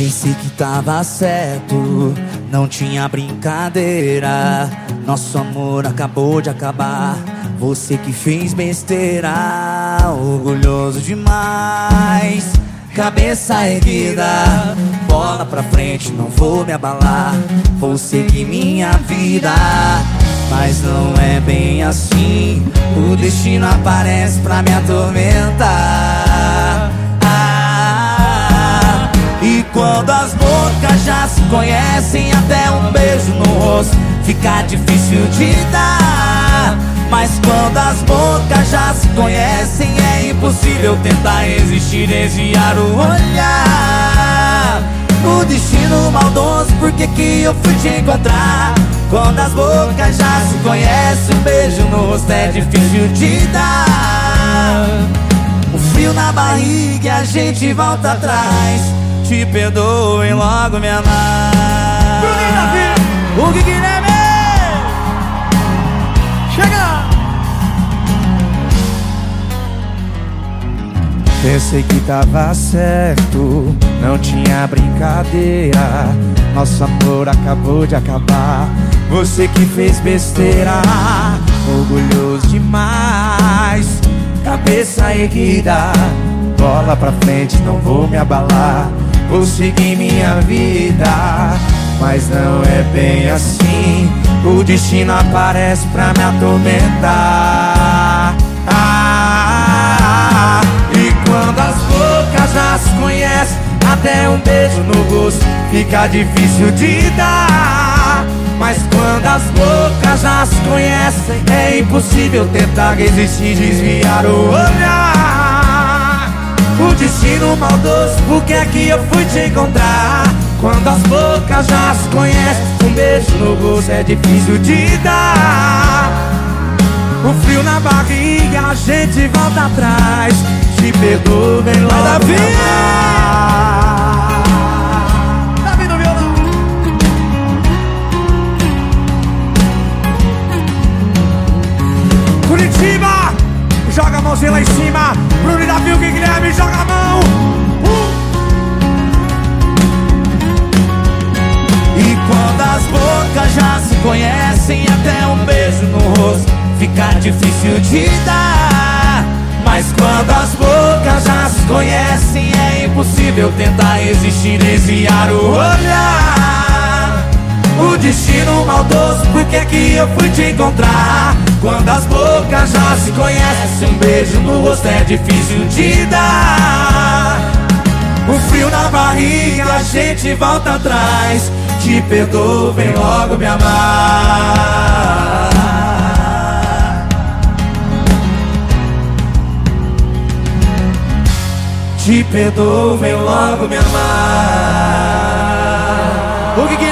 Pensei que tava certo, não tinha brincadeira. Nosso amor acabou de acabar, você que fez besteira. Orgulhoso demais, cabeça erguida, bola pra frente, não vou me abalar. Vou seguir minha vida, mas não é bem assim. O destino aparece pra me atormentar. E quando as bocas já se conhecem, até um beijo no rosto fica difícil de dar. Mas quando as bocas já se conhecem, é impossível tentar resistir, desviar o olhar. O destino maldoso, por que que eu fui te encontrar? Quando as bocas já se conhecem, um beijo no rosto é difícil de dar. Um frio na barriga e a gente volta atrás. Te perdoem logo, me amar. O Guilherme! Chega! Pensei que tava certo, não tinha brincadeira. Nosso amor acabou de acabar, você que fez besteira. Orgulhoso demais, cabeça erguida, bola pra frente, não vou me abalar. Vou seguir minha vida, mas não é bem assim. O destino aparece pra me atormentar. E quando as bocas já se conhecem, até um beijo no rosto fica difícil de dar. Mas quando as bocas já se conhecem, é impossível tentar resistir, desviar o olhar. O destino maldoso, por que é que eu fui te encontrar? Quando as bocas já se conhecem, um beijo no rosto é difícil de dar. O frio na barriga, a gente volta atrás. Te perdoo, vem logo me amar. Davi no violão. Curitiba, joga a mãozinha lá em cima. Bruno e Davi, o Guilherme, joga a mão. E quando as bocas já se conhecem, até um beijo no rosto fica difícil de dar. Mas quando as bocas já se conhecem, é impossível tentar resistir, desviar o olhar. O destino maldoso, por que que eu fui te encontrar? Quando as bocas já se conhecem, um beijo no rosto é difícil de dar. O frio na barriga, a gente volta atrás. Te perdoo, vem logo me amar. Te perdoo, vem logo me amar. O que